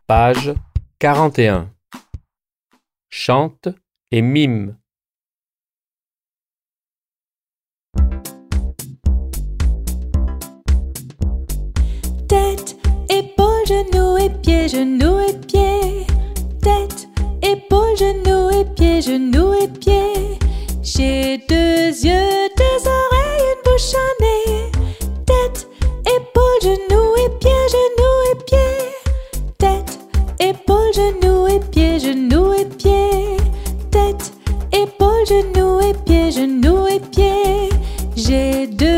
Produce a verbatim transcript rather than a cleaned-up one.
Page quarante et un. Chante et mime. Tête, épaules, genoux et pieds, genoux et pieds. Tête, épaules, genoux et pieds, genoux et pieds. J'ai deux yeux, deux oreilles, une bouche, un nez. Tête, épaules, genoux et pieds, genoux et pieds. Tête, épaules, genoux et pieds, genoux et pieds. Tête, épaules, genoux et pieds, genoux et pieds. J'ai deux